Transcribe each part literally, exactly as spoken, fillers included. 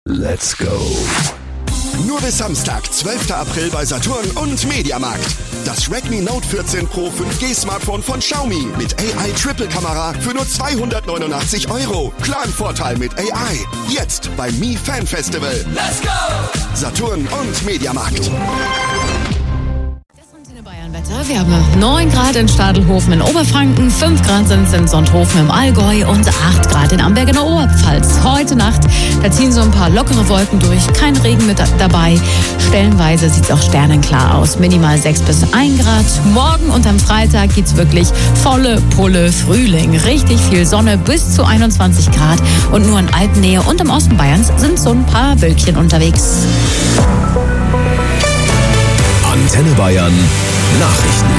Let's go. Nur bis Samstag, zwölfter April bei Saturn und Mediamarkt. Das Redmi Note vierzehn Pro fünf G Smartphone von Xiaomi mit A I-Triple-Kamera für nur zweihundertneunundachtzig Euro. Klaren Vorteil mit A I. Jetzt beim Mi Fan Festival. Let's go! Saturn und Mediamarkt. Wir haben neun Grad in Stadelhofen in Oberfranken, fünf Grad sind es in Sonthofen im Allgäu und acht Grad in Amberg in der Oberpfalz. Heute Nacht, da ziehen so ein paar lockere Wolken durch, kein Regen mit dabei. Stellenweise sieht es auch sternenklar aus, minimal sechs bis ein Grad. Morgen und am Freitag geht's wirklich volle Pulle Frühling. Richtig viel Sonne bis zu einundzwanzig Grad und nur in Alpennähe und im Osten Bayerns sind so ein paar Wölkchen unterwegs. Antenne Bayern Nachrichten.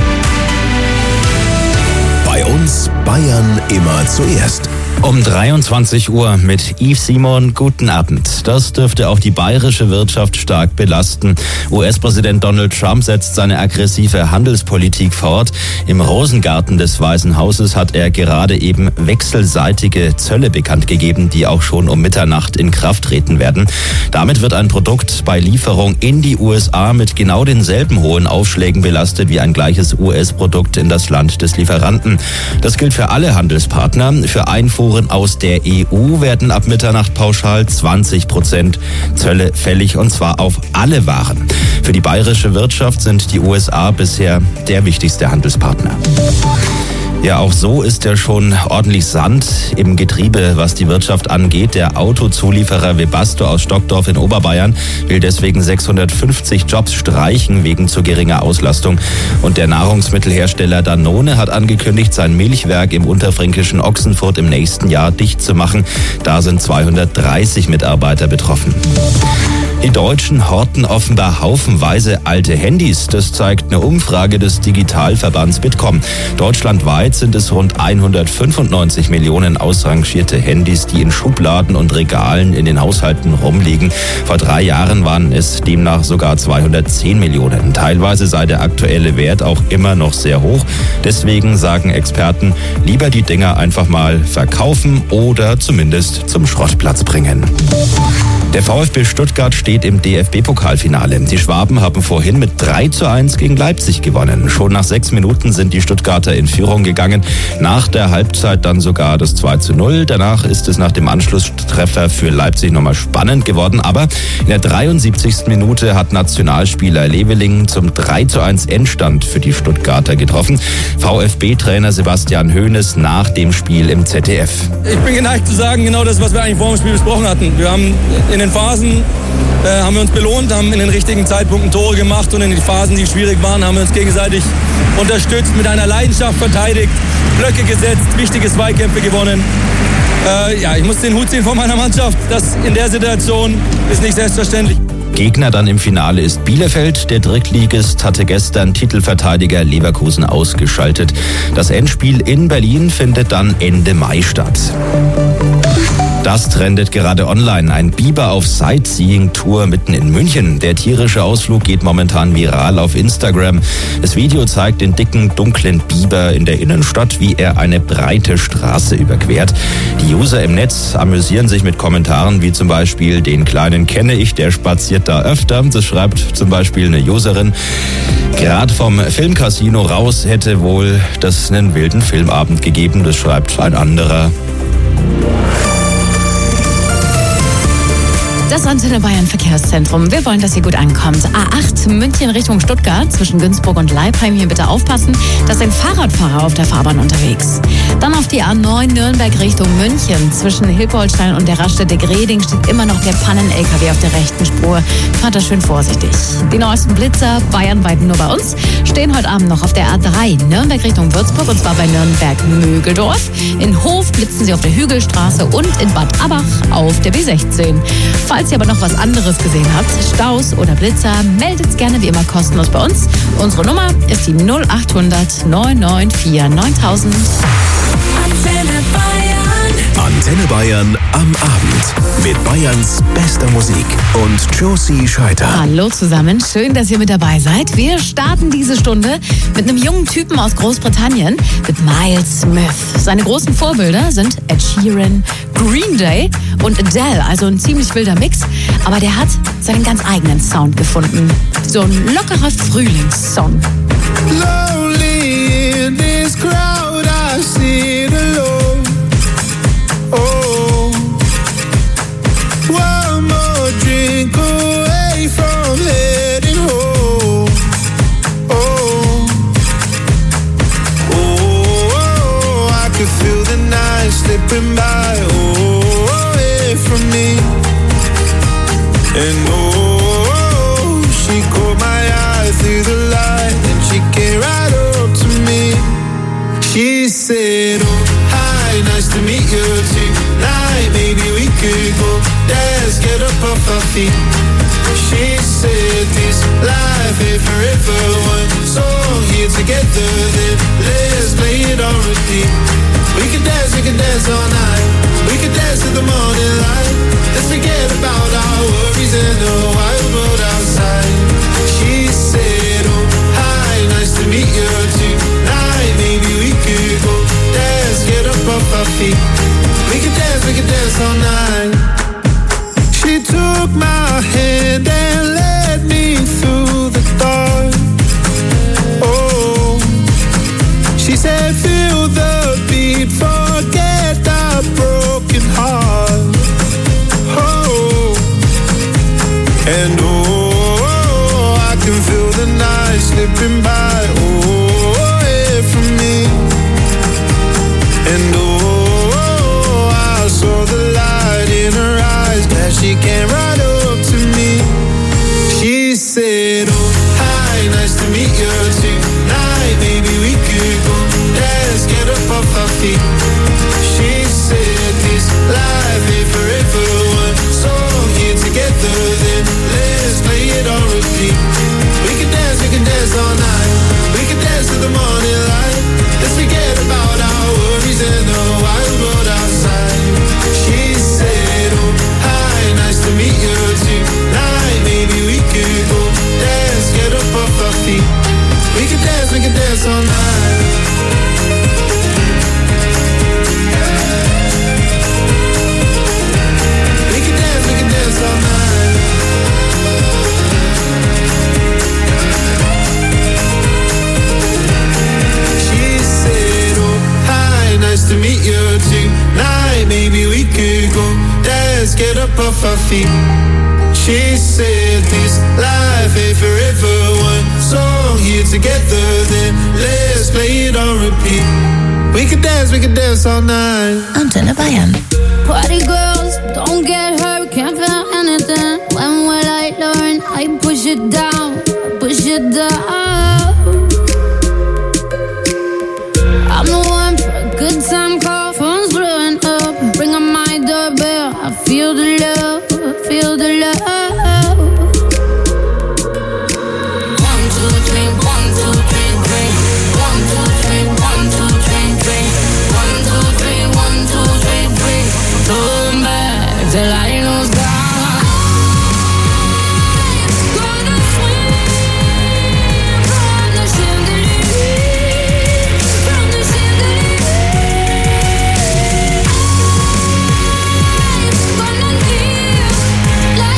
Bei uns Bayern immer zuerst. Um dreiundzwanzig Uhr mit Yves Simon. Guten Abend. Das dürfte auch die bayerische Wirtschaft stark belasten. U S-Präsident Donald Trump setzt seine aggressive Handelspolitik fort. Im Rosengarten des Weißen Hauses hat er gerade eben wechselseitige Zölle bekannt gegeben, die auch schon um Mitternacht in Kraft treten werden. Damit wird ein Produkt bei Lieferung in die U S A mit genau denselben hohen Aufschlägen belastet wie ein gleiches U S-Produkt in das Land des Lieferanten. Das gilt für alle Handelspartner. Für Einfuhr aus der E U werden ab Mitternacht pauschal zwanzig Prozent Zölle fällig, und zwar auf alle Waren. Für die bayerische Wirtschaft sind die U S A bisher der wichtigste Handelspartner. Ja, auch so ist ja schon ordentlich Sand im Getriebe, was die Wirtschaft angeht. Der Autozulieferer Webasto aus Stockdorf in Oberbayern will deswegen sechshundertfünfzig Jobs streichen wegen zu geringer Auslastung. Und der Nahrungsmittelhersteller Danone hat angekündigt, sein Milchwerk im unterfränkischen Ochsenfurt im nächsten Jahr dicht zu machen. Da sind zweihundertdreißig Mitarbeiter betroffen. Die Deutschen horten offenbar haufenweise alte Handys. Das zeigt eine Umfrage des Digitalverbands Bitkom. Deutschlandweit sind es rund hundertfünfundneunzig Millionen ausrangierte Handys, die in Schubladen und Regalen in den Haushalten rumliegen. Vor drei Jahren waren es demnach sogar zweihundertzehn Millionen. Teilweise sei der aktuelle Wert auch immer noch sehr hoch. Deswegen sagen Experten, lieber die Dinger einfach mal verkaufen oder zumindest zum Schrottplatz bringen. Der VfB Stuttgart steht im D F B-Pokalfinale. Die Schwaben haben vorhin mit drei zu eins gegen Leipzig gewonnen. Schon nach sechs Minuten sind die Stuttgarter in Führung gegangen. Nach der Halbzeit dann sogar das zwei zu null. Danach ist es nach dem Anschlusstreffer für Leipzig nochmal spannend geworden. Aber in der dreiundsiebzigsten Minute hat Nationalspieler Leveling zum drei zu eins Endstand für die Stuttgarter getroffen. VfB-Trainer Sebastian Hoeneß nach dem Spiel im Z D F. Ich bin geneigt zu sagen, genau das, was wir eigentlich vor dem Spiel besprochen hatten. Wir haben in den Phasen äh, haben wir uns belohnt, haben in den richtigen Zeitpunkten Tore gemacht, und in den Phasen, die schwierig waren, haben wir uns gegenseitig unterstützt, mit einer Leidenschaft verteidigt, Blöcke gesetzt, wichtige Zweikämpfe gewonnen. Äh, ja, ich muss den Hut ziehen vor meiner Mannschaft. Das in der Situation ist nicht selbstverständlich. Gegner dann im Finale ist Bielefeld. Der Drittligist hatte gestern Titelverteidiger Leverkusen ausgeschaltet. Das Endspiel in Berlin findet dann Ende Mai statt. Das trendet gerade online. Ein Biber auf Sightseeing-Tour mitten in München. Der tierische Ausflug geht momentan viral auf Instagram. Das Video zeigt den dicken, dunklen Biber in der Innenstadt, wie er eine breite Straße überquert. Die User im Netz amüsieren sich mit Kommentaren wie zum Beispiel: den Kleinen kenne ich, der spaziert da öfter. Das schreibt zum Beispiel eine Userin. Gerade vom Filmcasino raus hätte wohl das einen wilden Filmabend gegeben. Das schreibt ein anderer. Das Antenne Bayern Verkehrszentrum. Wir wollen, dass ihr gut ankommt. A acht München Richtung Stuttgart zwischen Günzburg und Leipheim. Hier bitte aufpassen, da sind Fahrradfahrer auf der Fahrbahn unterwegs. Dann auf die A neun Nürnberg Richtung München. Zwischen Hilpoltstein und der Raststätte Greding steht immer noch der Pannen-L K W auf der rechten Spur. Fahrt da schön vorsichtig. Die neuesten Blitzer, bayernweit nur bei uns, stehen heute Abend noch auf der A drei Nürnberg Richtung Würzburg, und zwar bei Nürnberg-Mögeldorf. In Hof blitzen sie auf der Hügelstraße und in Bad Abach auf der B sechzehn. Falls ihr aber noch was anderes gesehen habt, Staus oder Blitzer, meldet's gerne wie immer kostenlos bei uns. Unsere Nummer ist die null achthundert neun neun vier neuntausend. Antenne Bayern. Antenne Bayern am Abend mit Bayerns bester Musik und Josie Scheiter. Hallo zusammen, schön, dass ihr mit dabei seid. Wir starten diese Stunde mit einem jungen Typen aus Großbritannien, mit Miles Smith. Seine großen Vorbilder sind Ed Sheeran, Green Day und Adele, also ein ziemlich wilder Mix. Aber der hat seinen ganz eigenen Sound gefunden. So ein lockerer Frühlingssong. Lonely in this crowd, I sit alone. Oh, one more drink away from heading home. Oh, oh, I can feel the night slipping by. Oh, away from me. And oh, she caught my eye through the light, and she came right up to me. She said, oh, hi, nice to meet you tonight. Maybe we could go dance, get up off our feet. She said, this life ain't forever. One song here together, then let's play it on repeat. We can dance, we can dance all night. We can dance till the morning light. Let's forget about our worries and the wild world outside. She said, oh, hi, nice to meet you tonight. Maybe we could go dance, get up off our feet. We can dance, we can dance all night. She took my hand and led me through the dark. Oh, she said, feel the beat, forget the broken heart. Oh, and oh, I can feel the night slipping by. Oh, away from me. And oh, I saw the light in her eyes. Glad she came right up to me. She said, oh, hi, nice to meet you tonight. Maybe we could go dance, get up off our feet. She said, this life ain't forever. One song here together, then let's play it on repeat. We can dance, we can dance all night. We can dance till the morning light. Let's forget about our worries and the wild world outside. She said, oh, hi, nice to meet you tonight. Maybe we could go dance, get up off our feet. We can dance, we can dance all night. We can dance, we can dance all night. She said, oh, hi, nice to meet you tonight. Maybe we could go dance, get up off our feet. She said, this life ain't forever. One song here together, then let's play it on repeat. We can dance, we can dance all night. Antenne Bayern. Party girls, don't get hurt, can't feel anything. When will I learn? I push it down, push it down. I'm the one for a good time call, phone's blowing up. Ring on my doorbell, I feel the love, I feel the love. One, two, three, one, two, three, three. One, two, three, one, two, three, three. One, two, three, one, two, three, three. Turn back till I lose God. Gonna swim from the chandelier, from the chandelier. Gonna live like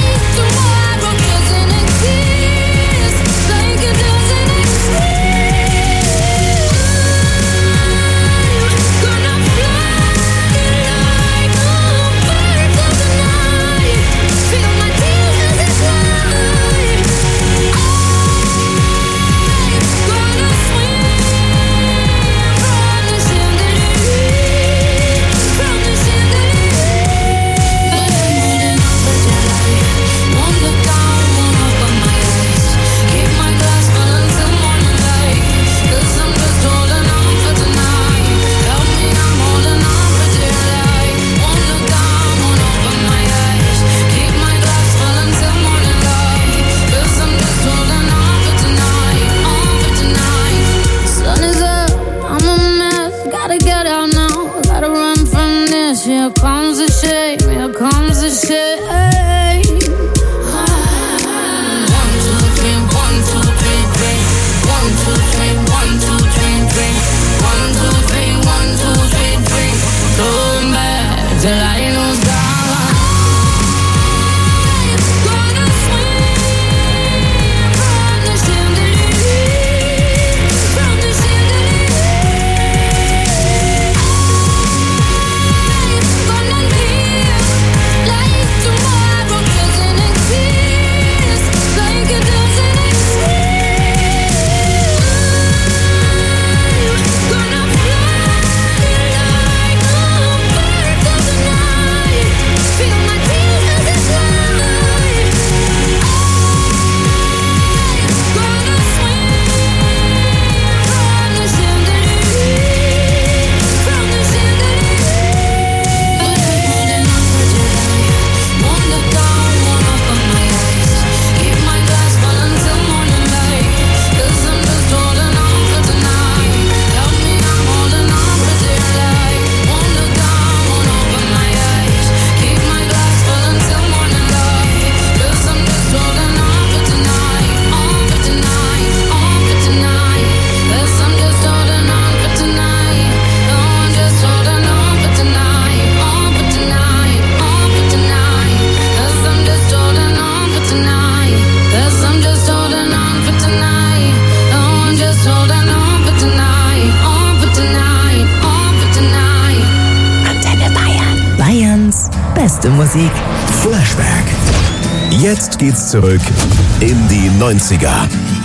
Musik Flashback. Jetzt geht's zurück in die neunziger.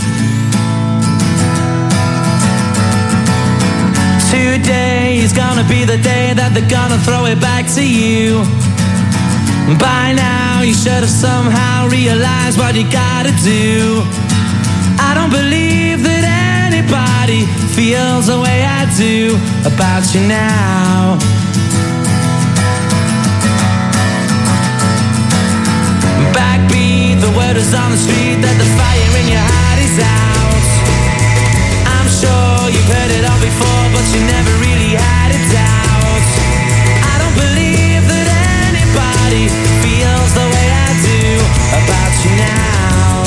Today is gonna be the day that they're gonna throw it back to you. By now you should have somehow realized what you gotta do. I don't believe that anybody feels the way I do about you now. Backbeat, the word is on the street that the fire in your heart is out. I'm sure you've heard it all before, but you never really had a doubt. I don't believe that anybody feels the way I do about you now.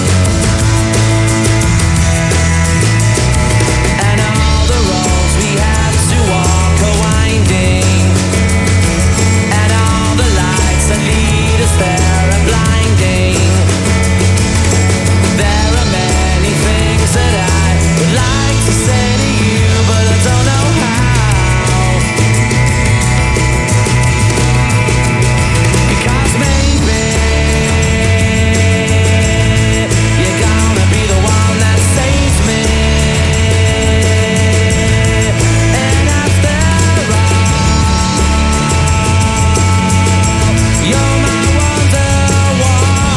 And all the roads we have to walk are winding, and all the lights that lead us there are blinding. There are many things that I would like to say to you, but I don't know how. Because maybe you're gonna be the one that saves me. And after all, you're my wonderwall.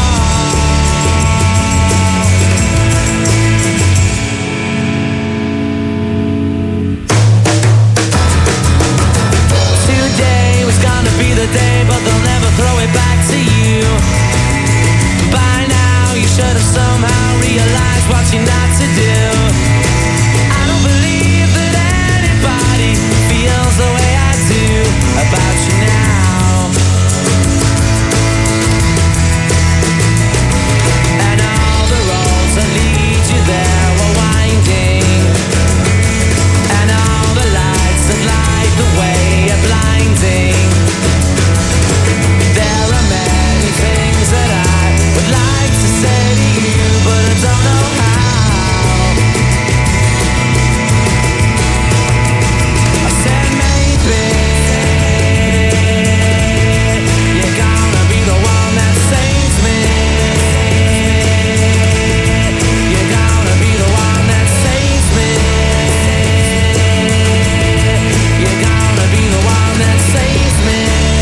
Today was gonna be the day, but they'll never throw it back to you. By now you should have somehow realized what you're not to do. I don't believe that anybody feels the way I do about you now. And all the roads that lead you there are winding, and all the lights that light the way are blinding. There are many things that I would like to say to you, but I don't know how. I said maybe you're gonna be the one that saves me. You're gonna be the one that saves me. You're gonna be the one that saves me.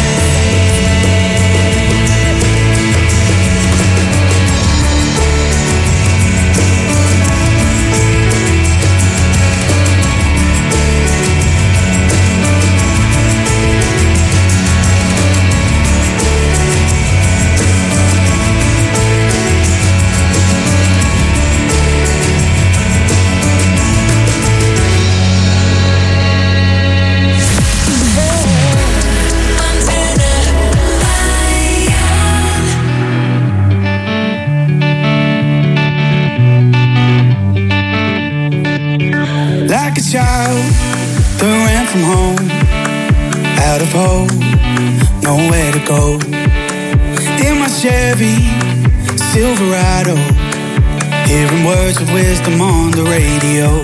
Like a child that ran from home, out of hope, nowhere to go. In my Chevy Silverado, hearing words of wisdom on the radio.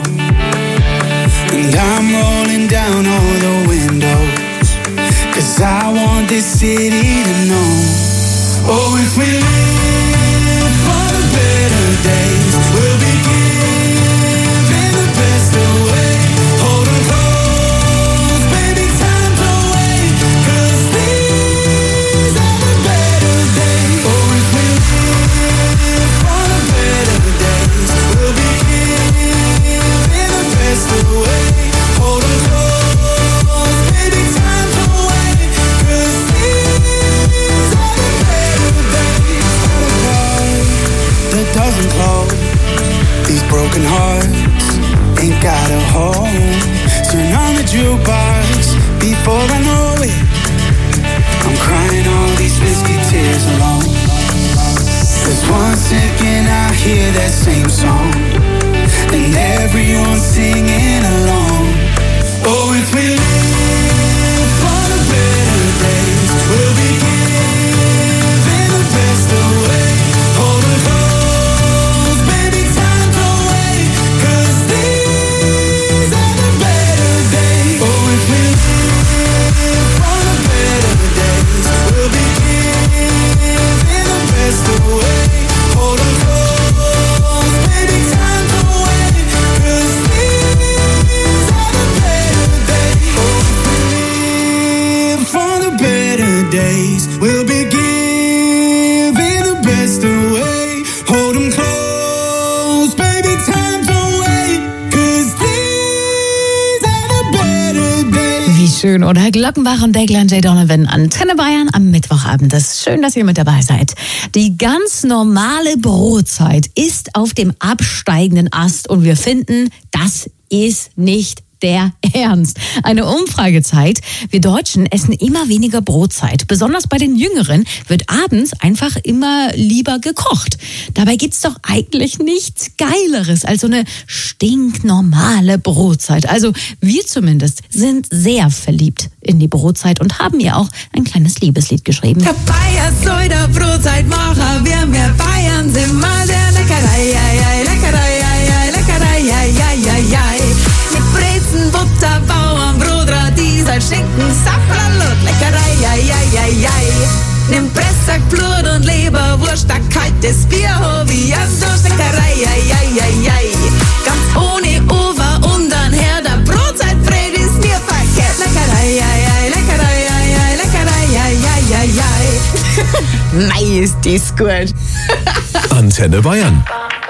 And I'm rolling down all the windows, 'cause I want this city to know. Oh, if we live for the better days, we'll be giving the best away. Hold on close, baby, time's away, 'cause these are the better days. Oh, if we live for the better days, we'll be giving the best away. Hold on close, baby, time's away, 'cause these are the better days. That doesn't close. These broken hearts ain't got a home. Turn on the jukebox before I know it. I'm crying all these whiskey tears alone. 'Cause once again I hear that same song, and everyone's singing along. Oh, if we live for the better days, we'll be giving the best away. Hold on close, baby, time's away, 'cause these are the better days. Oh, if we live for the better days, we'll be hold 'em close, baby, time don't wait, 'cause these are the better days. Wie schön, oder? Glockenbach und Degler und Jay Donovan, Antenne Bayern am Mittwochabend. Das ist schön, dass ihr mit dabei seid. Die ganz normale Brotzeit ist auf dem absteigenden Ast und wir finden, das ist nicht der Ernst. Eine Umfrage zeigt, wir Deutschen essen immer weniger Brotzeit. Besonders bei den Jüngeren wird abends einfach immer lieber gekocht. Dabei gibt's doch eigentlich nichts Geileres als so eine stinknormale Brotzeit. Also wir zumindest sind sehr verliebt in die Brotzeit und haben ihr auch ein kleines Liebeslied geschrieben. Der Bayer soll der Brotzeit machen, wir mehr Bayern sind mal der Leckerei, ei, ei, Leckerei, ei, ei, Leckerei, ei, ei, ei, ei. Mit Brezen, Butter, Bauernbrot, Radiesel, Schinken, Sapperlot, Leckerei, ei, ei, ei, ei. Nimm Pressack, Blut und Leberwurst, ein kaltes Bier, ho, wie ein Durst, Leckerei, ei, ei, ei, ei. Ganz ohne Over und dann her, der Brotzeitbrät ist mir verkehrt, Leckerei, ei, ei, Leckerei, ei, ei, Leckerei, ei, ei, ei, ei. Mei, ist das gut. Antenne Bayern.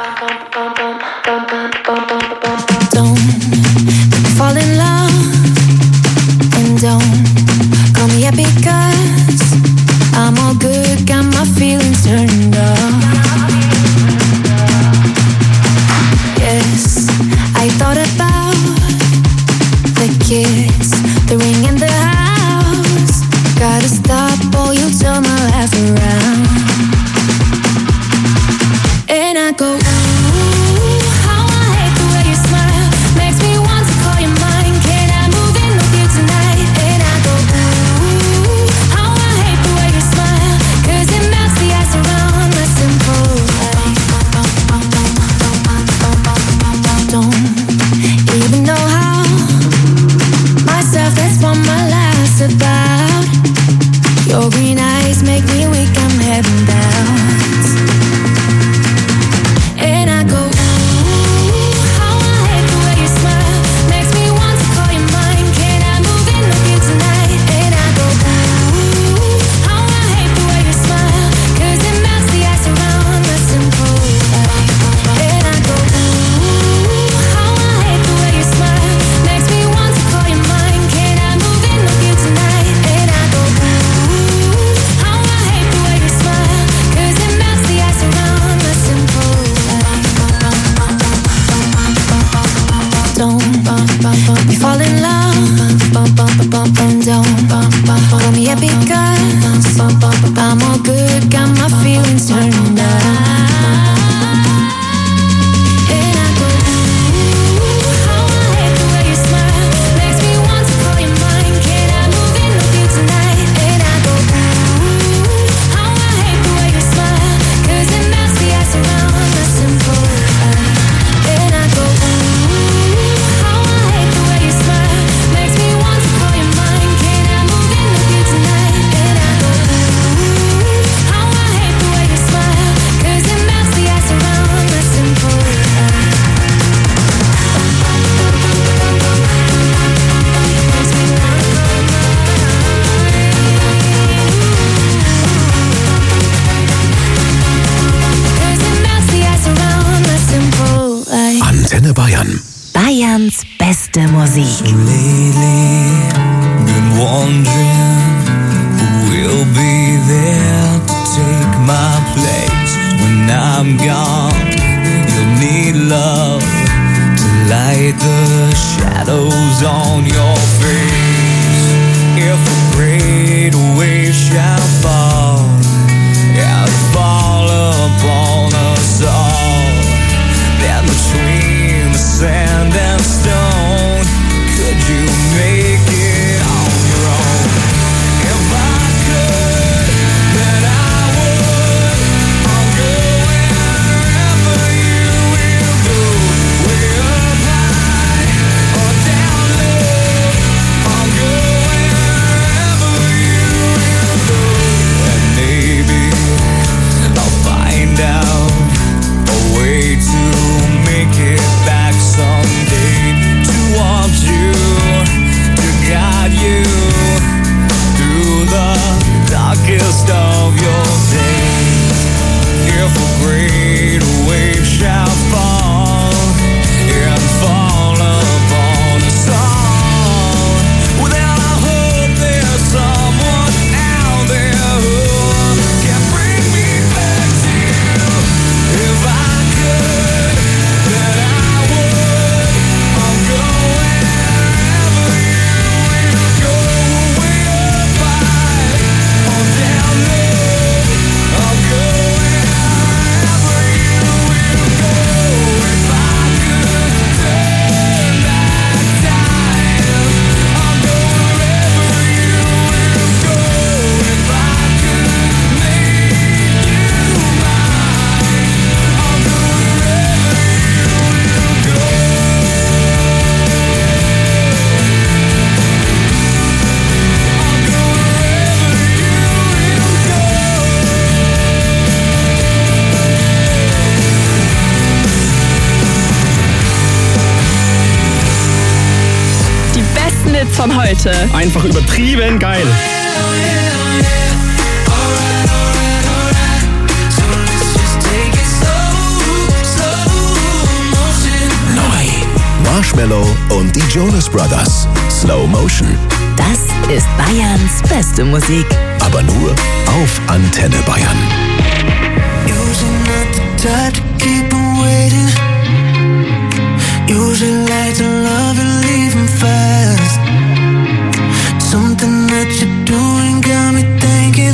Don't fall in love and don't call me up because I'm all good, got my feelings turned up. Yes, I thought about the kids, the ring in the house. Gotta stop or you'll turn my life around. And I go, ooh, how I hate the way you smile. Makes me want to call you mine. Can I move in with you tonight? And I go, ooh, how I hate the way you smile. 'Cause it melts the ice around my simple life. Don't even know how. Myself, that's what my life's about. Your green eyes make me weak, I'm heaven bound. And I go, ooh, how I hate the way you smile. Makes me want to call you mine. Can I move in with you tonight? And I go, ooh, how I hate the way you smile. 'Cause it melts the ice around my simple life. And I go, ooh, how I hate the way you smile. Makes me want to call you mine. Can I move in with you tonight? And I go, ooh, how I hate the way you smile. 'Cause it melts the ice around my simple life. Don't we fall in love and don't call me up because I'm all good, got my feelings turned up. And I go, ooh, how I hate the way you smile. Makes me want to call you mine. Can I move in with you tonight? And I go, ooh, how I hate the way you smile. 'Cause it melts the ice around my simple life. And I go, ooh, how I hate the way you smile. Makes me want to call you mine. Can I move in with you tonight? And I go, ooh, how I hate the way you smile. 'Cause it melts the ice around my simple life. Antenne Bayern. Bayerns beste Musik. Lately, been wondering who will be there to take my place when I'm gone. You'll need love to light the shadows on your face. If a great wave shall fall, and fall upon us all, then between the sand and stone, could you make it on your own? If I could, then I would. I'll go wherever you will go. Way up high or down low. I'll go wherever you will go. And maybe I'll find out a way to make it back someday, to want you, to guide you through the darkest of your days. If a great von heute. Einfach übertrieben geil. Neu. Marshmello und die Jonas Brothers. Slow Motion. Das ist Bayerns beste Musik. Aber nur auf Antenne Bayern. Usually not the type to keep on waiting. Usually like to love and leave 'em fast. Something that you're doing got me thinking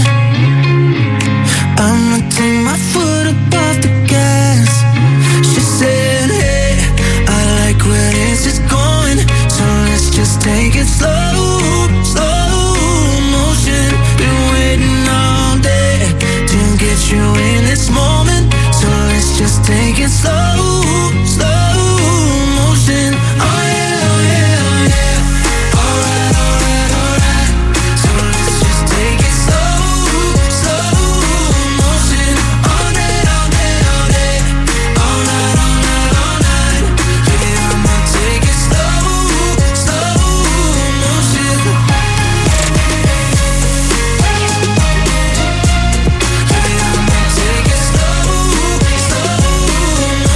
I'ma take my foot up off the gas. She said, hey, I like where this is going, so let's just take it slow, slow motion. Been waiting all day to get you in this moment, so let's just take it slow, slow motion. Oh yeah, oh yeah, oh yeah. Alright, alright, alright. So let's just take it slow, slow motion. All day, all day, all day. All night, all night, all night. Yeah, I'ma take it slow, slow motion. Yeah, I'ma take it slow, slow motion.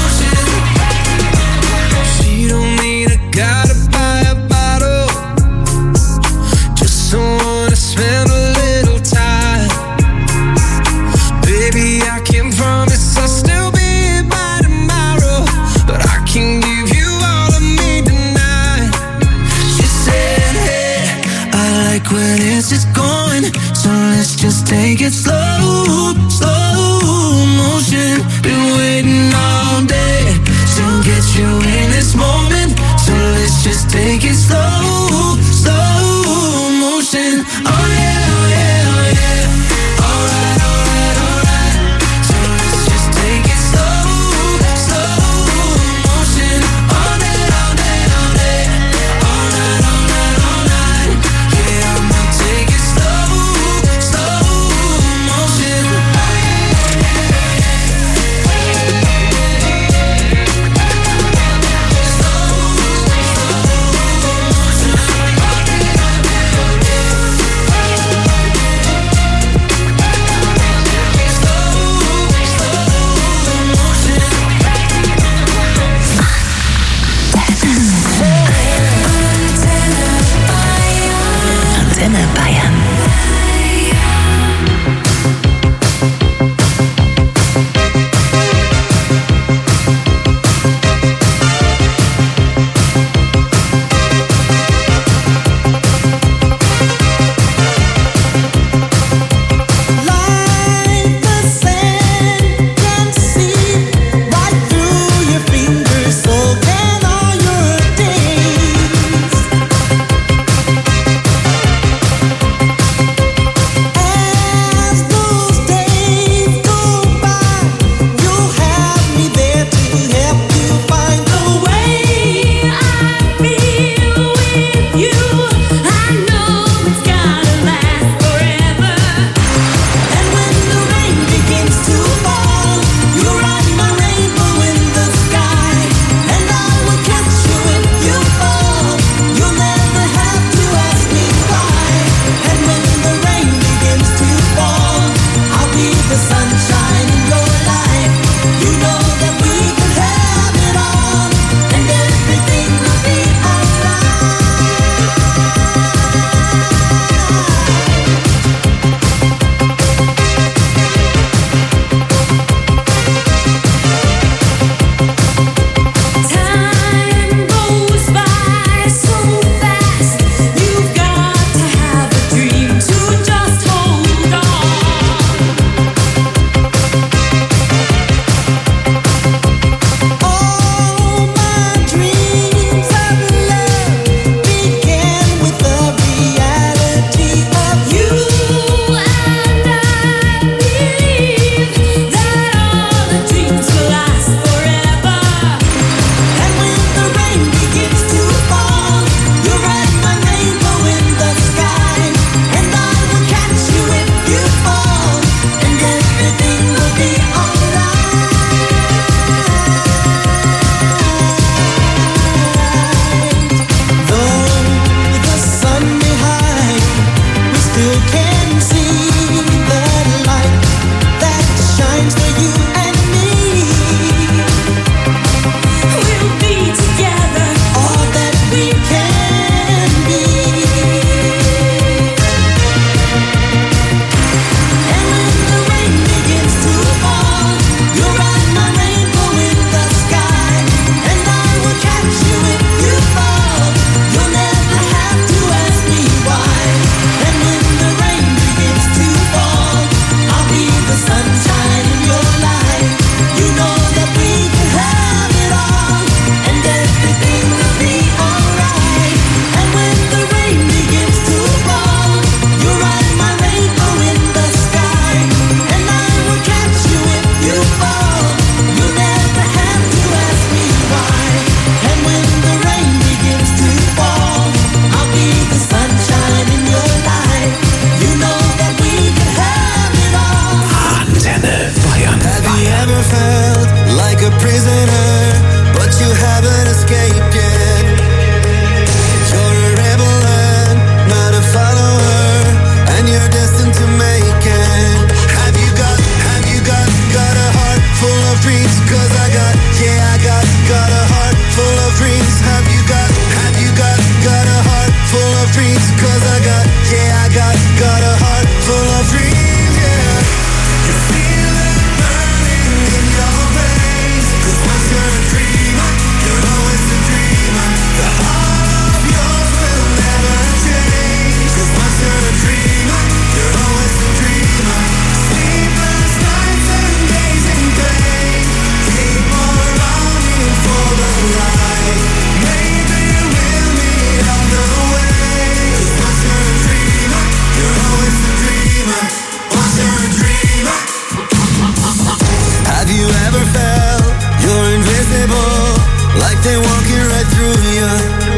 like they walking right through you.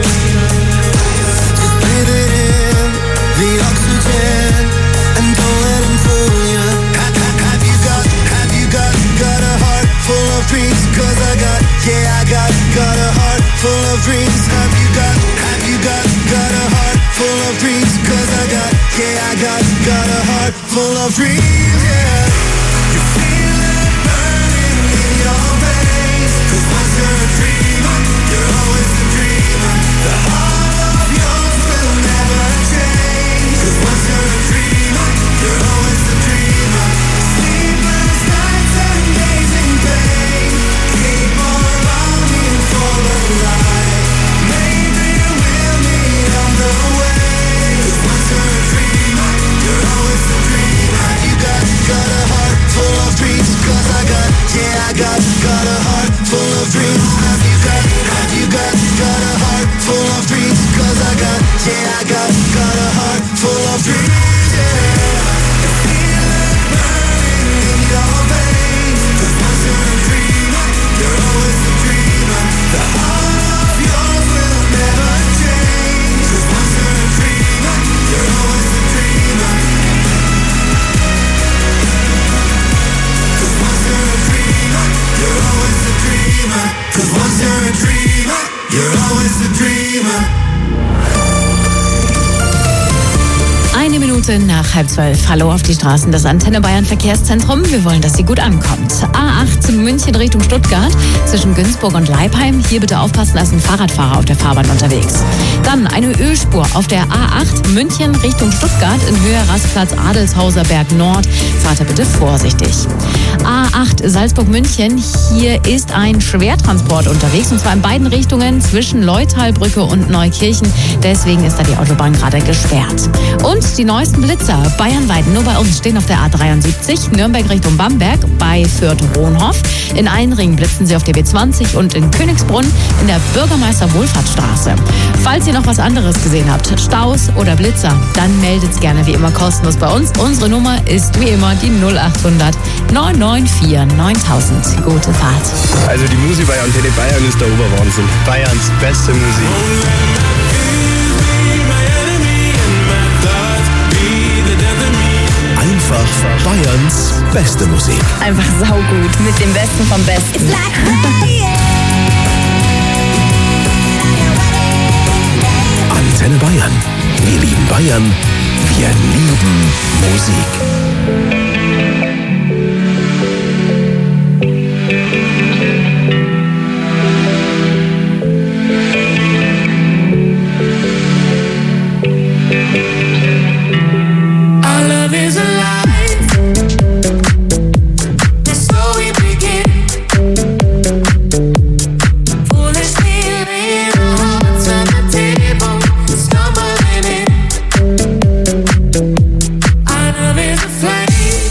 Just breathe it in, the oxygen, and don't let them fool you. Have, have, have you got, have you got, got a heart full of dreams? Cause I got, yeah I got, got a heart full of dreams. Have you got, have you got, got a heart full of dreams? Cause I got, yeah I got, got a heart full of dreams, yeah. You feel it burning in your veins. Cause once you're a dreamer, you're always a dreamer. The heart of yours will never change. Cause once you're a dreamer, you're always a dreamer. Sleepless nights and days in pain keep on longing for the light. Maybe we'll meet on the way. Cause once you're a dreamer, you're always a dreamer. You got, got a heart full of dreams. Cause I got, yeah I got, got a heart full of dreams. Have you got, have you got, got a heart full of dreams? Cause I got, yeah I got, got a heart full of dreams, yeah. Feel it burning in your veins. Cause once you're a dreamer, you're always a dreamer. The heart of yours will never change. Cause once you're a dreamer, you're always a dreamer. Cause once you're a dreamer, you're always a dreamer. Cause once you're a dreamer, you're always a dreamer. Eine Minute nach halb zwölf. Hallo auf die Straßen des Antenne Bayern Verkehrszentrum. Wir wollen, dass sie gut ankommt. A acht München Richtung Stuttgart zwischen Günzburg und Leipheim. Hier bitte aufpassen, da ist ein Fahrradfahrer auf der Fahrbahn unterwegs. Dann eine Ölspur auf der A acht München Richtung Stuttgart in Höhe Rastplatz Adelshauser Berg Nord. Fahrt da bitte vorsichtig. A acht Salzburg-München. Hier ist ein Schwertransport unterwegs und zwar in beiden Richtungen zwischen Leutalbrücke und Neukirchen. Deswegen ist da die Autobahn gerade gesperrt. Und die neuesten Blitzer bayernweit nur bei uns stehen auf der A dreiundsiebzig, Nürnberg Richtung Bamberg, bei Fürth-Rohnhof. In Einringen blitzen sie auf der B zwanzig und in Königsbrunn in der Bürgermeister-Wohlfahrtsstraße. Falls ihr noch was anderes gesehen habt, Staus oder Blitzer, dann meldet's gerne wie immer kostenlos bei uns. Unsere Nummer ist wie immer die null achthundert neun neun vier neuntausend. Gute Fahrt. Also die Musik bei Antenne Bayern ist der Oberwahnsinn. Bayerns beste Musik. Einfach Bayerns beste Musik. Einfach saugut mit dem Besten vom Besten. Antenne Bayern. Wir lieben Bayern. Wir lieben Musik. Flame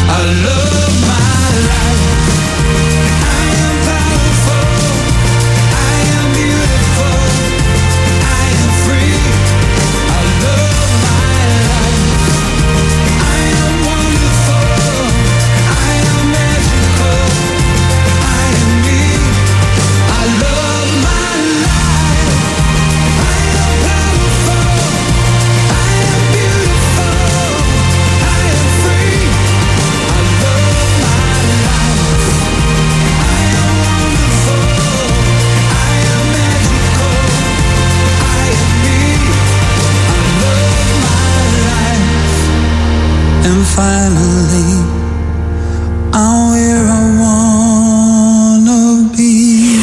Finally, I'm where I wanna be.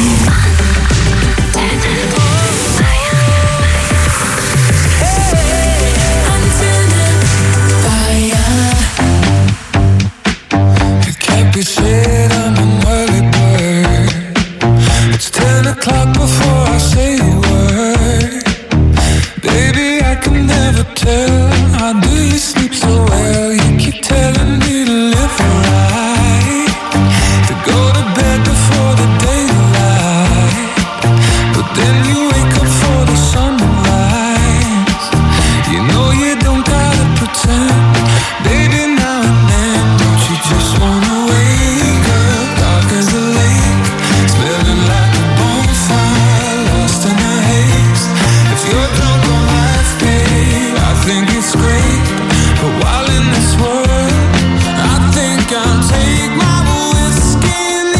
It can't be said I'm an early bird. It's ten o'clock before I say a word. Baby, I can never tell. How do you sleep so well? You keep telling me to live right, to go to bed before the daylight, but then you wake up for the sunrise. You know you don't gotta pretend, baby, now and then. Don't you just wanna wake up, dark as a lake, smelling like a bonfire, lost in a haze. If you're drunk on life, babe, I think it's great. But while in this world, I think I'll take my whiskey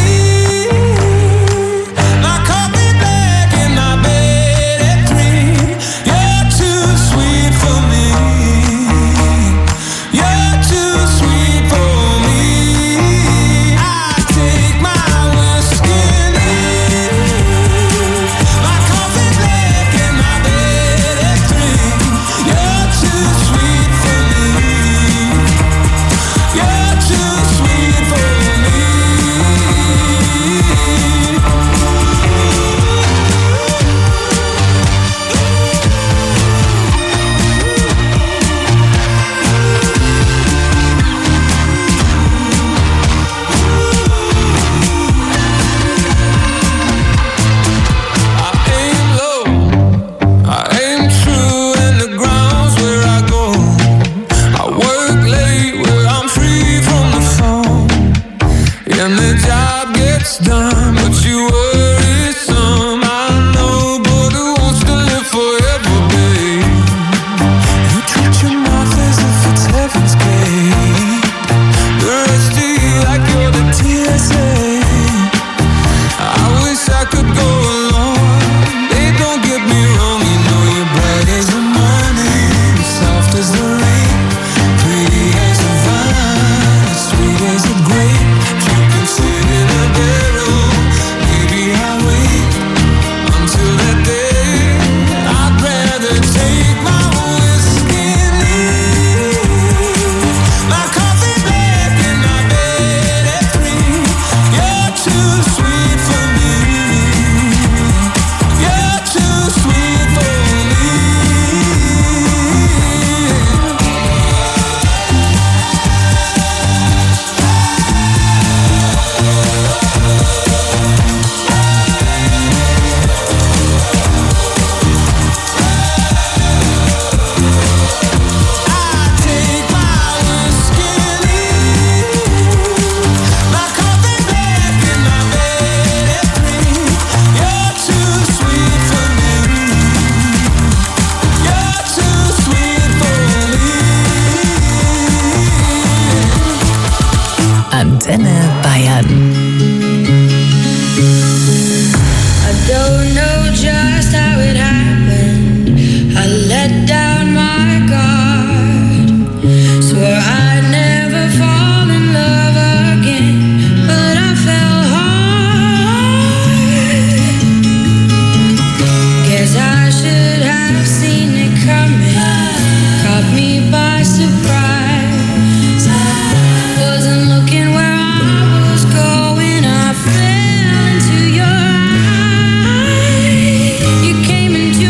neat, my coffee black and my bed at three. You're too sweet for me. You're too sweet for me. I take my whiskey neat, my coffee black and my bed at three. You're too sweet for me. You're too sweet for me. I aim low, I aim true, and the ground's where I go. I work late where I'm free from the phone, and the job gets done, but you worry some. I know, but who wants to live forever, babe? You treat your mouth as if it's heaven's gate. The rest of you like you're the T S A. I wish I could go along. They don't get me wrong, you know you're bright as the morning, soft as the rain, pretty as a vine, sweet as a grape. You can sit in a barrel, maybe I'll wait until that day. I'd rather take my whiskey neat, my coffee black and my bed at three. You're too sweet for me. You're too sweet for me. I take my whiskey neat, my coffee black and my bed at three. You're too sweet for me. You're too sweet for me. Antenne Bayern. I don't know just how it happened. I let down my guard. Swore I'd never fall in love again, but I fell hard. Guess I should have seen it coming. Caught me by surprise. Wasn't looking where I was going. I fell into your eyes. You came into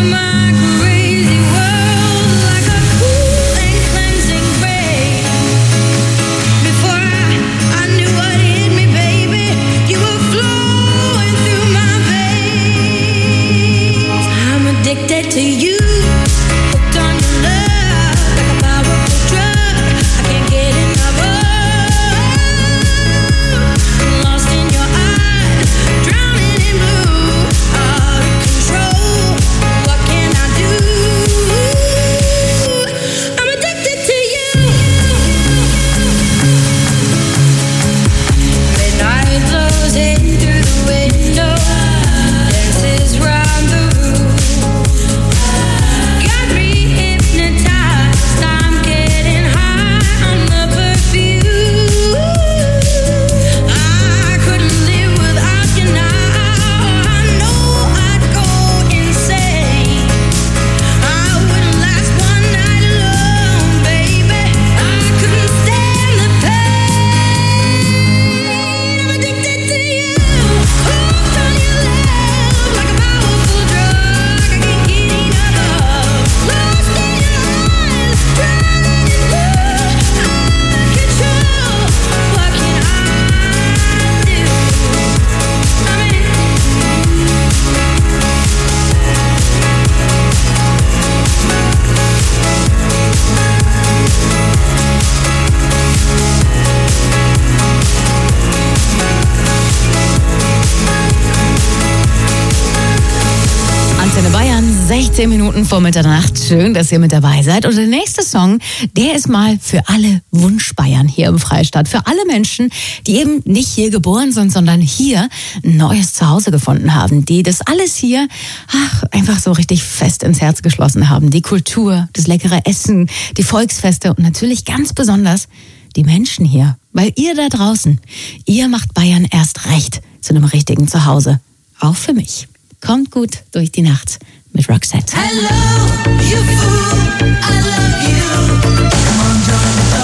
sechzehn Minuten vor Mitternacht. Schön, dass ihr mit dabei seid. Und der nächste Song, der ist mal für alle Wunschbayern hier im Freistaat. Für alle Menschen, die eben nicht hier geboren sind, sondern hier ein neues Zuhause gefunden haben. Die das alles hier ach, einfach so richtig fest ins Herz geschlossen haben. Die Kultur, das leckere Essen, die Volksfeste und natürlich ganz besonders die Menschen hier. Weil ihr da draußen, ihr macht Bayern erst recht zu einem richtigen Zuhause. Auch für mich. Kommt gut durch die Nacht mit Roxette. Hello, you fool, I love you. Come on, join the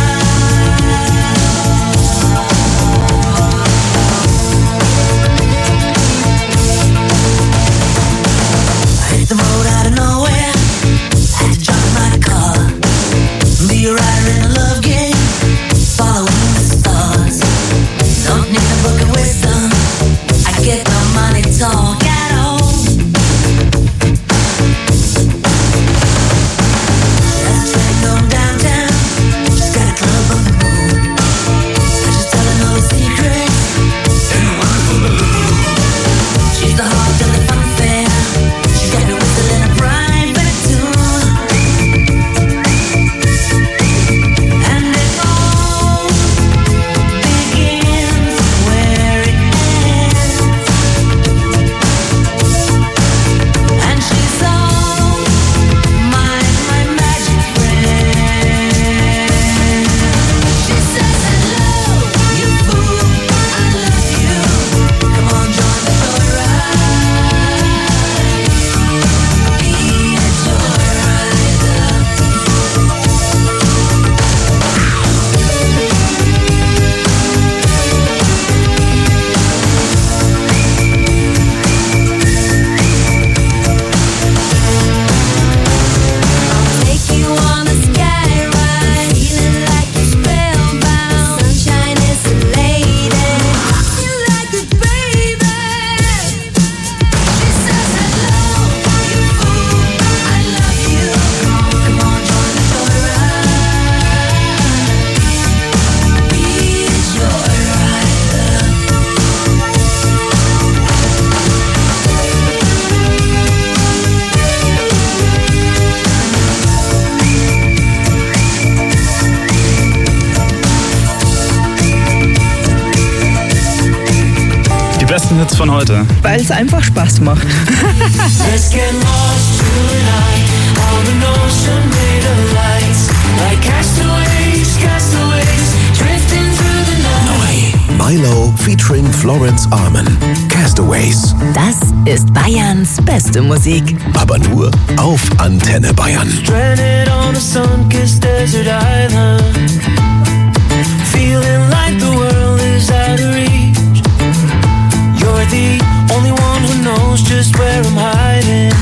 I hit the road out of nowhere. Had to jump my car. Be a rider in a love game. Following the stars. Don't need a book of wisdom. I get my money talk at home. Hits von heute. Weil es einfach Spaß macht. Let's get lost tonight on an ocean made of lights. Like castaways, castaways, drifting through the night. Neu. Milo featuring Florence Arman. Castaways. Das ist Bayerns beste Musik. Aber nur auf Antenne Bayern. Stranded on a sun-kissed desert island. Feeling like the world is out of reach. You're the only one who knows just where I'm hiding.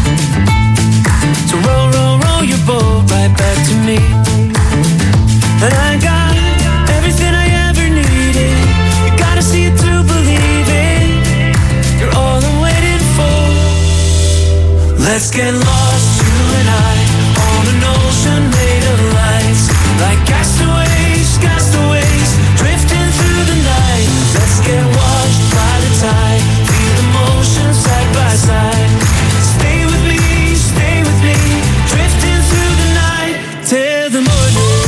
So row, row, row your boat right back to me. And I got everything I ever needed. You gotta see it to believe it. You're all I'm waiting for. Let's get lost, you and I, on an ocean made of lights. Like castaways, castaways, drifting through the night. Let's get washed by the tide. Feel the motion side by side. Stay with me, stay with me. Drifting through the night till the morning.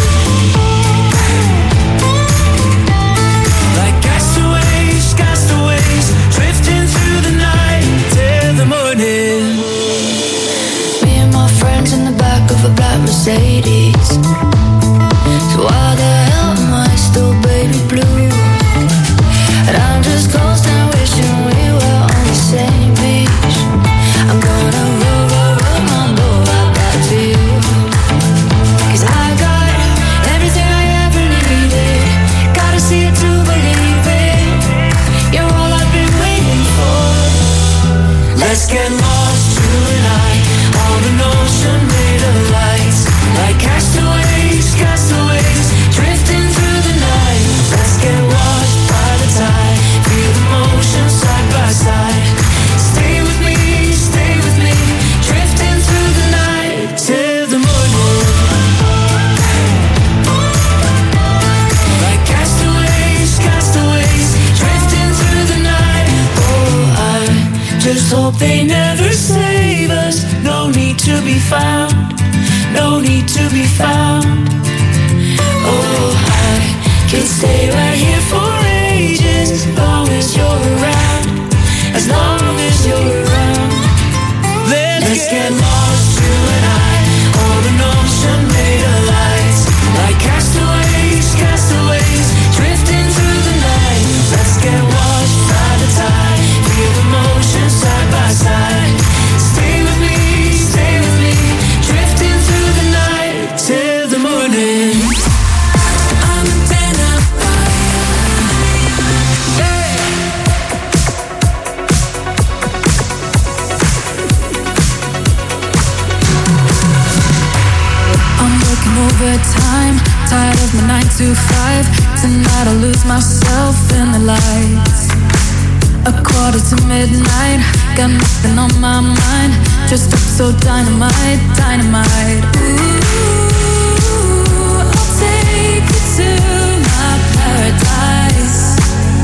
Like castaways, castaways, drifting through the night till the morning. Me and my friends in the back of a black Mercedes. So why the hell am I still baby blue? And I'm just close down wishing we were on the same beach. I'm gonna roll, roll, roll my boat right back to you. Cause I got everything I ever needed. Gotta see it to believe it. You're all I've been waiting for. Let's get lost, you and I, on an ocean made of lights. Like castaways, castaways, drifting through the night. Let's get washed by the tide. Feel the motion side by side. Stay with me, stay with me. Drifting through the night till the morning. Like castaways, castaways, drifting through the night. Oh, I just hope they never save us. No need found, no need to be found. Oh, I can stay right here for ages, as long as you're around, as long as you're around. Let's, Let's get, get lost, you and I, on an ocean made of lights, like castaways, castaways, drifting through the night. Let's get washed by the tide, feel emotion side by side. Stay with me, stay with me, drifting through the night till the morning. I'm a tenor. I'm working overtime, tired of my nine to five. Tonight I'll lose myself in the lights. A quarter to midnight, got nothing on my mind. Just up so dynamite, dynamite. Ooh, I'll take you to my paradise.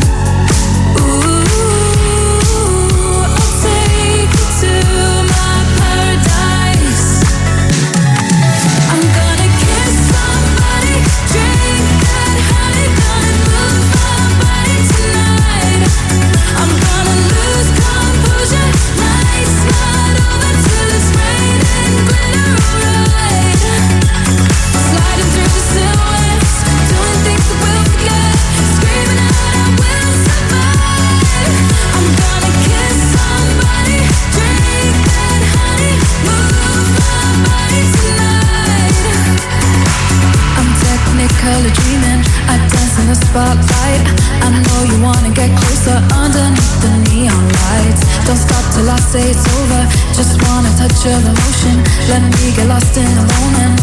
Ooh, I'll take you to my paradise. I'm gonna kiss somebody, drink that honey, gonna move my body tonight. I'm gonna lose composure, night slide over till it's raining glitter, alright. Sliding through the silhouettes, doing things that we'll forget, screaming out I will survive. I'm gonna kiss somebody, drink that honey, move my body tonight. I'm technically dreaming, I dance in the spotlight. I know you wanna get closer underneath the neon lights. Don't stop till I say it's over, just want a touch of emotion. Let me get lost in the moment.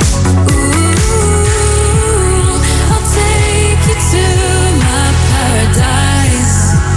Ooh, I'll take you to my paradise.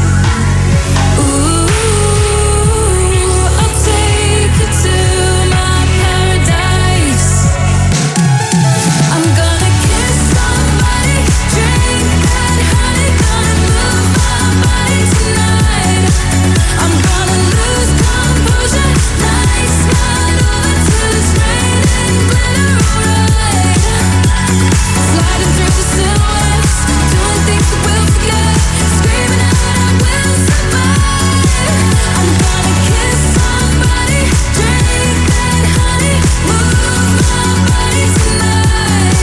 Ooh, I'll take you to my paradise. I'm gonna kiss somebody, drink that honey, gonna move my body tonight. I'm gonna lose composure, night slide over till it's raining glitter, alright. Sliding through the silhouettes, doing things that we'll forget, screaming out I will survive. I'm gonna kiss somebody, drink that honey, move my body tonight.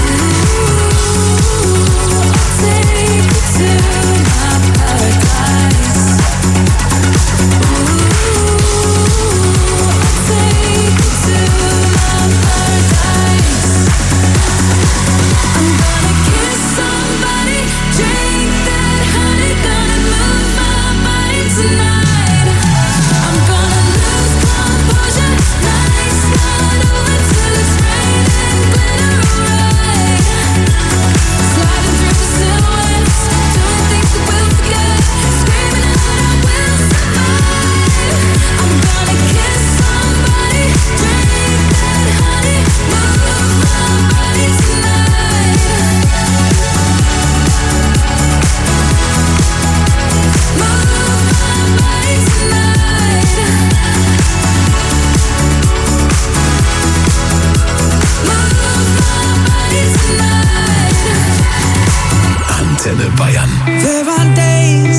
Ooh, I'll take you to my paradise. Ooh, I'll take you to my paradise. I'm gonna kiss somebody, drink that honey, gonna move my body tonight. I'm gonna lose composure, night slide over till it's raining glitter, alright. Sliding through the silhouettes, doing things that we'll forget, screaming out I will survive. I'm gonna kiss somebody, drink that honey, move my body tonight. Move my body tonight. Move my body tonight. Antenne Bayern. There are days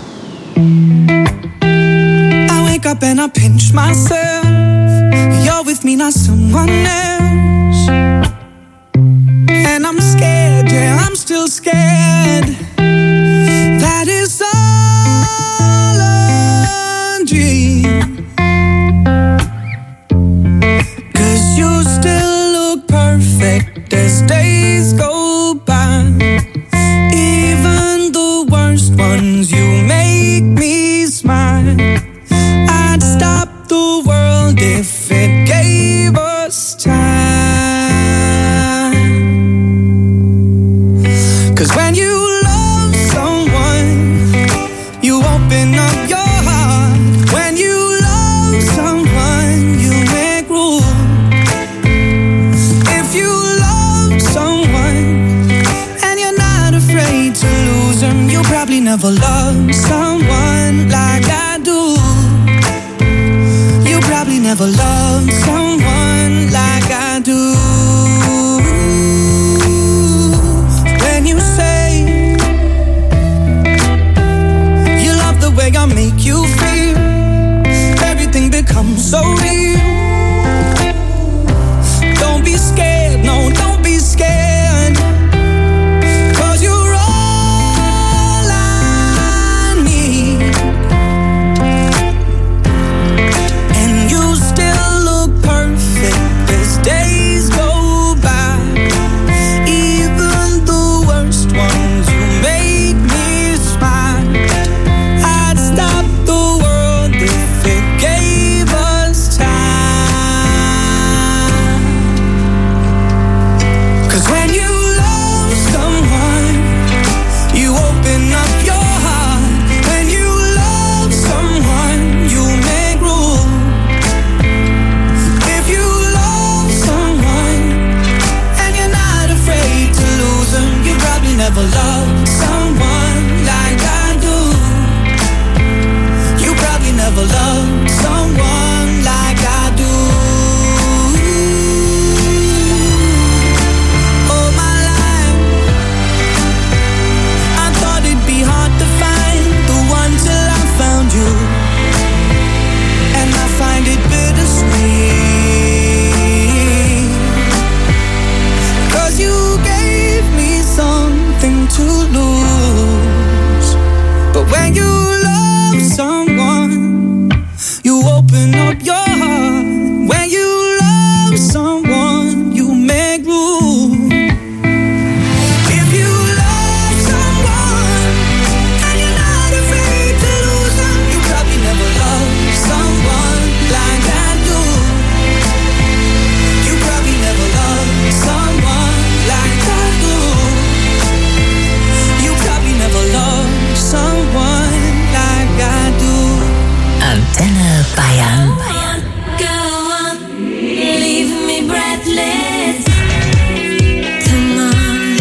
I wake up and I pinch myself. You're with me, not someone else. And I'm scared, yeah, I'm still scared. That is all a dream. 'Cause you still look perfect as days go by. Even the worst ones, you make me smile. I'd stop the world if it gave us time. 'Cause when you love someone, you open up your heart. When you love someone, you make room. If you love someone and you're not afraid to lose them, you probably never loved someone like I do. You probably never loved someone open up your heart. When you love someone, you make room. If you love someone and you're not afraid to lose them, you probably never loved someone like I do. You probably never loved someone like I do. All my life I thought it'd be hard to find the one till I found you, and I find it bittersweet, 'cause you gave me something to lose. But when you love someone, you open up your heart. When you love someone, you make room. If you love someone and you're not afraid to lose them, you probably never loved someone like I do. You probably never loved someone like I do. You probably never loved someone like I do. Antenne Bayern. Go on, leave me breathless. Come on.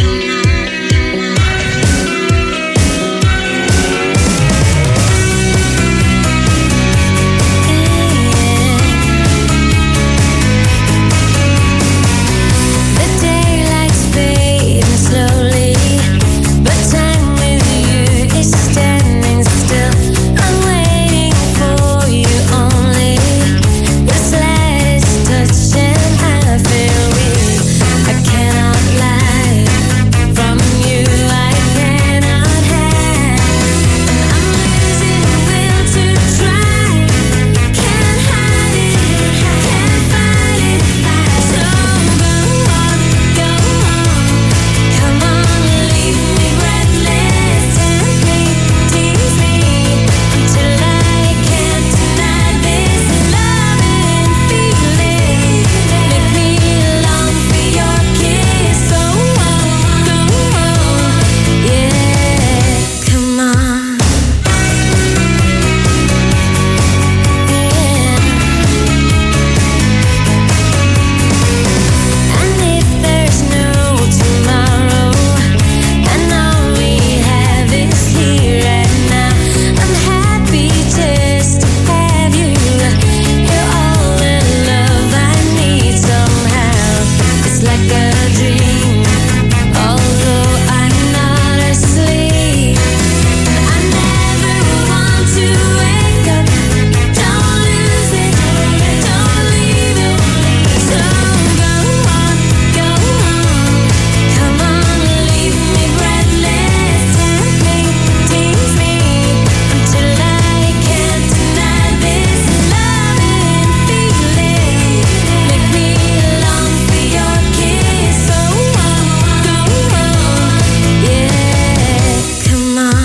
The daylight's fading slowly, but time with you is standing still. I'm waiting for you only. The slightest touch and I feel weak. I cannot lie. From you I cannot hide. I'm losing the will to try. Can't hide it, can't fight it. So go on, go on. Come on, leave me breathless. Tempt me, tease me until I can't deny this love and feeling. Make me long for your kiss. So on, go on, yeah. Come on, and if there's no tomorrow, and all we have is here and now, I'm happy just to have you. You're all the love I need somehow. It's like a dream, although I'm not asleep. I never want to wake up. Don't lose it, don't leave it. So go on, go on. Come on, leave me breathless. Tempt me, tease me until I can't deny this love and feeling. Make me long for your kiss. So on, go on, yeah. Come on.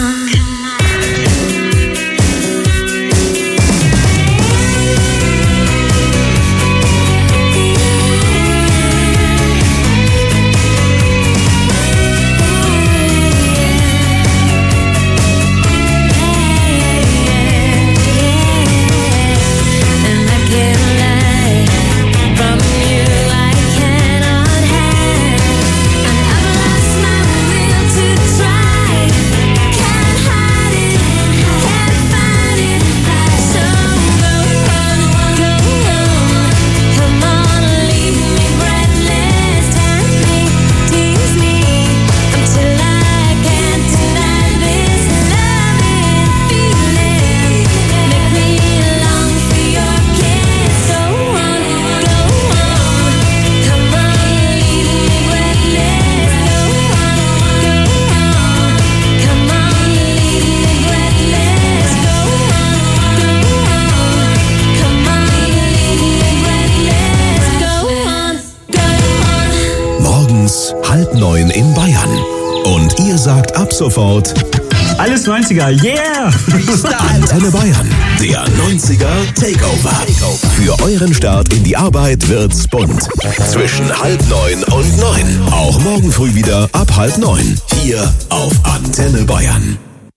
And I can't lie. From you I cannot hide. And I've lost my will to try. Can't hide it, can't fight it. So go on, go on. Come on, leave me breathless. Tempt me, tease me until I can't deny this love and feeling. Make me long for your kiss. So on, go on. Come on, leave me breathless. Go on, go on. Come on, leave me breathless. Go on, go on. Come on, leave me breathless. Go on, go on. Morgens halb neun in Bayern. Und ihr sagt ab sofort Alles neunziger, yeah! Antenne Bayern. Der neunziger Takeover. Für euren Start in die Arbeit wird's bunt. Zwischen halb neun und neun. Auch morgen früh wieder ab halb neun. Hier auf Antenne Bayern.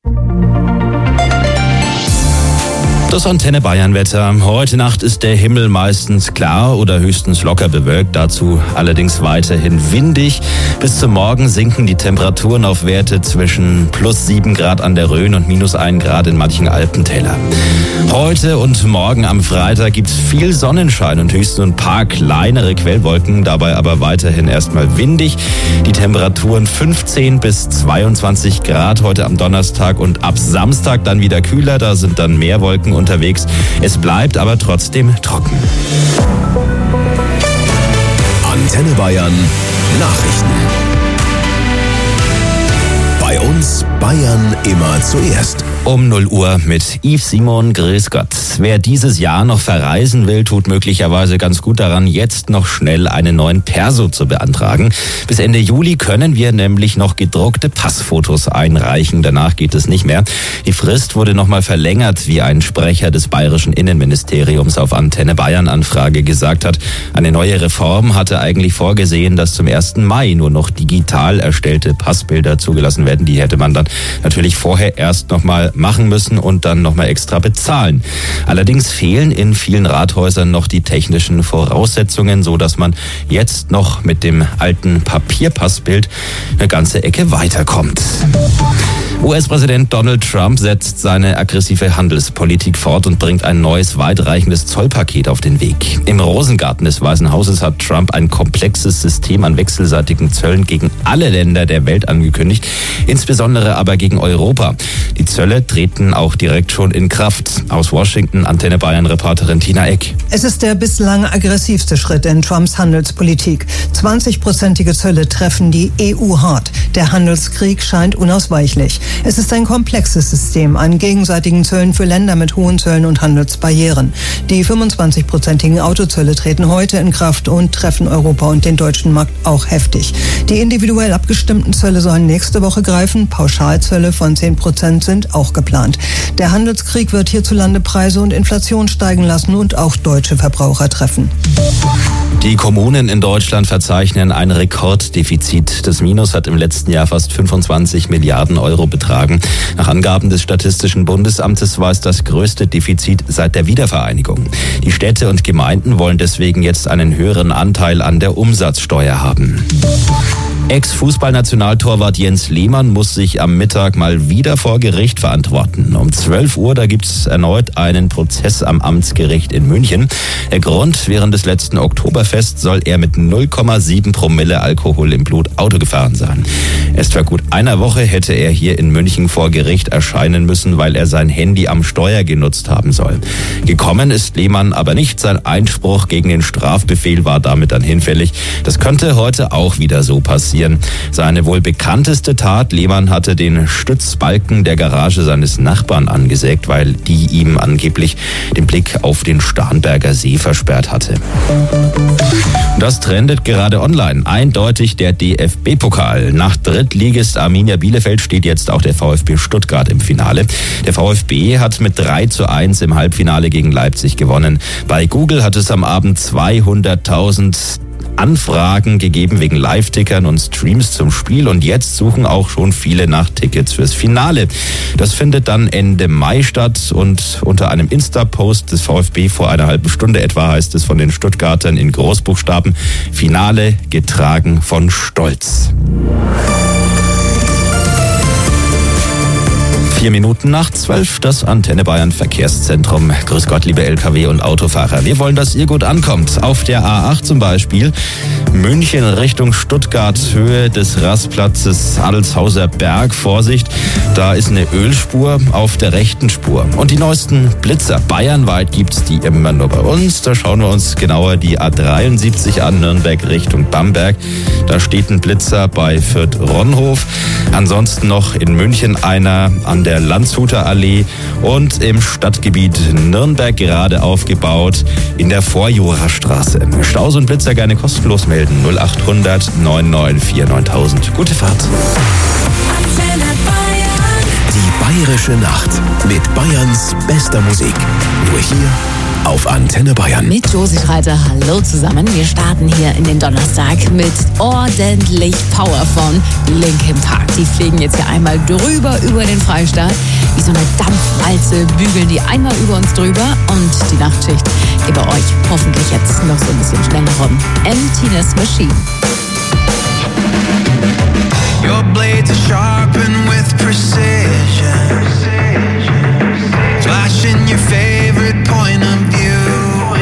Das Antenne Bayern Wetter. Heute Nacht ist der Himmel meistens klar oder höchstens locker bewölkt. Dazu allerdings weiterhin windig. Bis zum Morgen sinken die Temperaturen auf Werte zwischen plus sieben Grad an der Rhön und minus ein Grad in manchen Alpentälern. Heute und morgen am Freitag gibt's viel Sonnenschein und höchstens ein paar kleinere Quellwolken. Dabei aber weiterhin erstmal windig. Die Temperaturen fünfzehn bis zweiundzwanzig Grad heute am Donnerstag und ab Samstag dann wieder kühler. Da sind dann mehr Wolken unterwegs. Es bleibt aber trotzdem trocken. Antenne Bayern Nachrichten. Bei uns Bayern immer zuerst. Um null Uhr mit Yves Simon, grüß Gott. Wer dieses Jahr noch verreisen will, tut möglicherweise ganz gut daran, jetzt noch schnell einen neuen Perso zu beantragen. Bis Ende Juli können wir nämlich noch gedruckte Passfotos einreichen. Danach geht es nicht mehr. Die Frist wurde nochmal verlängert, wie ein Sprecher des bayerischen Innenministeriums auf Antenne Bayern Anfrage gesagt hat. Eine neue Reform hatte eigentlich vorgesehen, dass zum ersten Mai nur noch digital erstellte Passbilder zugelassen werden. Die hätte man dann natürlich vorher erst nochmal machen müssen und dann nochmal extra bezahlen. Allerdings fehlen in vielen Rathäusern noch die technischen Voraussetzungen, so dass man jetzt noch mit dem alten Papierpassbild eine ganze Ecke weiterkommt. U S-Präsident Donald Trump setzt seine aggressive Handelspolitik fort und bringt ein neues, weitreichendes Zollpaket auf den Weg. Im Rosengarten des Weißen Hauses hat Trump ein komplexes System an wechselseitigen Zöllen gegen alle Länder der Welt angekündigt, insbesondere aber gegen Europa. Die Zölle treten auch direkt schon in Kraft. Aus Washington, Antenne Bayern-Reporterin Tina Eck. Es ist der bislang aggressivste Schritt in Trumps Handelspolitik. zwanzig-prozentige Zölle treffen die E U hart. Der Handelskrieg scheint unausweichlich. Es ist ein komplexes System an gegenseitigen Zöllen für Länder mit hohen Zöllen und Handelsbarrieren. Die fünfundzwanzig-prozentigen Autozölle treten heute in Kraft und treffen Europa und den deutschen Markt auch heftig. Die individuell abgestimmten Zölle sollen nächste Woche greifen. Pauschalzölle von zehn Prozent sind auch geplant. Der Handelskrieg wird hierzulande Preise und Inflation steigen lassen und auch deutsche Verbraucher treffen. Die Kommunen in Deutschland verzeichnen ein Rekorddefizit. Das Minus hat im letzten Jahr fast fünfundzwanzig Milliarden Euro betragen. Nach Angaben des Statistischen Bundesamtes war es das größte Defizit seit der Wiedervereinigung. Die Städte und Gemeinden wollen deswegen jetzt einen höheren Anteil an der Umsatzsteuer haben. Ex-Fußballnationaltorwart Jens Lehmann muss sich am Mittag mal wieder vor Gericht verantworten. Um zwölf Uhr, da gibt's erneut einen Prozess am Amtsgericht in München. Der Grund: während des letzten Oktoberfests soll er mit null Komma sieben Promille Alkohol im Blut Auto gefahren sein. Erst vor gut einer Woche hätte er hier in München vor Gericht erscheinen müssen, weil er sein Handy am Steuer genutzt haben soll. Gekommen ist Lehmann aber nicht. Sein Einspruch gegen den Strafbefehl war damit dann hinfällig. Das könnte heute auch wieder so passieren. Seine wohl bekannteste Tat: Lehmann hatte den Stützbalken der Garage seines Nachbarn angesägt, weil die ihm angeblich den Blick auf den Starnberger See versperrt hatte. Das trendet gerade online. Eindeutig der D F B-Pokal. Nach Drittligist Arminia Bielefeld steht jetzt auch der VfB Stuttgart im Finale. Der VfB hat mit drei zu eins im Halbfinale gegen Leipzig gewonnen. Bei Google hat es am Abend zweihunderttausend Anfragen gegeben wegen Live-Tickern und Streams zum Spiel und jetzt suchen auch schon viele nach Tickets fürs Finale. Das findet dann Ende Mai statt und unter einem Insta-Post des VfB vor einer halben Stunde etwa heißt es von den Stuttgartern in Großbuchstaben: Finale getragen von Stolz. Vier Minuten nach zwölf, das Antenne Bayern Verkehrszentrum. Grüß Gott, liebe L K W- und Autofahrer. Wir wollen, dass ihr gut ankommt. Auf der A acht zum Beispiel, München Richtung Stuttgart, Höhe des Rastplatzes Adelshauser Berg. Vorsicht, da ist eine Ölspur auf der rechten Spur. Und die neuesten Blitzer bayernweit gibt's die immer nur bei uns. Da schauen wir uns genauer die A dreiundsiebzig an, Nürnberg Richtung Bamberg. Da steht ein Blitzer bei Fürth-Ronhof. Ansonsten noch in München einer an der Landshuter Allee und im Stadtgebiet Nürnberg gerade aufgebaut in der Vorjurastraße. Staus und Blitzer gerne kostenlos melden. null acht hundert neun neun vier neuntausend. Gute Fahrt. Die Bayern Bayerische Nacht mit Bayerns bester Musik. Nur hier auf Antenne Bayern. Mit Josi Schreiter, hallo zusammen. Wir starten hier in den Donnerstag mit ordentlich Power von Linkin Park. Die fliegen jetzt hier einmal drüber über den Freistaat. Wie so eine Dampfwalze bügeln die einmal über uns drüber. Und die Nachtschicht geht bei euch hoffentlich jetzt noch so ein bisschen schneller rum. Emptiness Machine. Your blades are sharpened with precision, flashing your favorite point of view.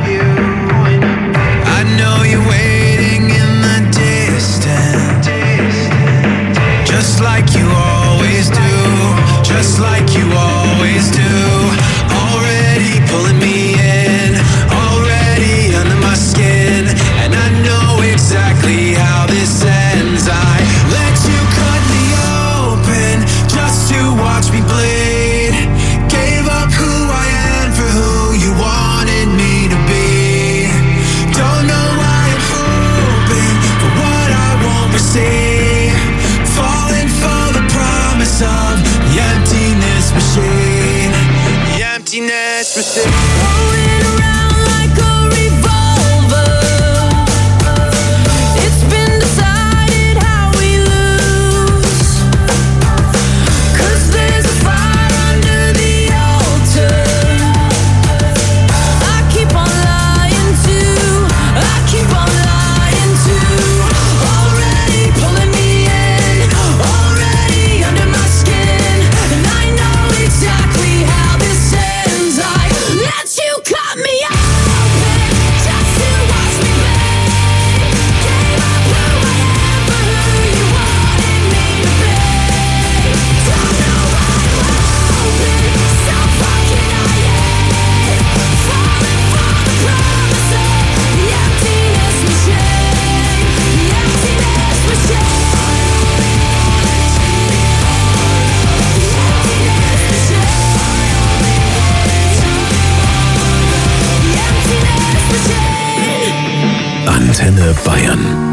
I know you're waiting in the distance, just like you always do, just like you always do. Already pulling me in, already under my skin, and I know exactly how this ends. I let you cut me open just to watch me bleed. Gave up who I am for who you wanted me to be. Don't know why I'm hoping for what I won't receive. Falling for the promise of the emptiness machine. The emptiness machine. Rolling around like a revolver. It's been decided how we lose. 'Cause there's a fire under the altar. I keep on lying to, I keep on lying to. Already pulling me in, already under my skin. And I know exactly how this ends. I let you cut me open just to watch me bleed. Gave up who I am for who you wanted me to be. Don't know why I'm hoping, so fucking I am. Falling for the promise of the emptiness machine. The emptiness machine. The emptiness machine. The emptiness machine. Antenne Bayern.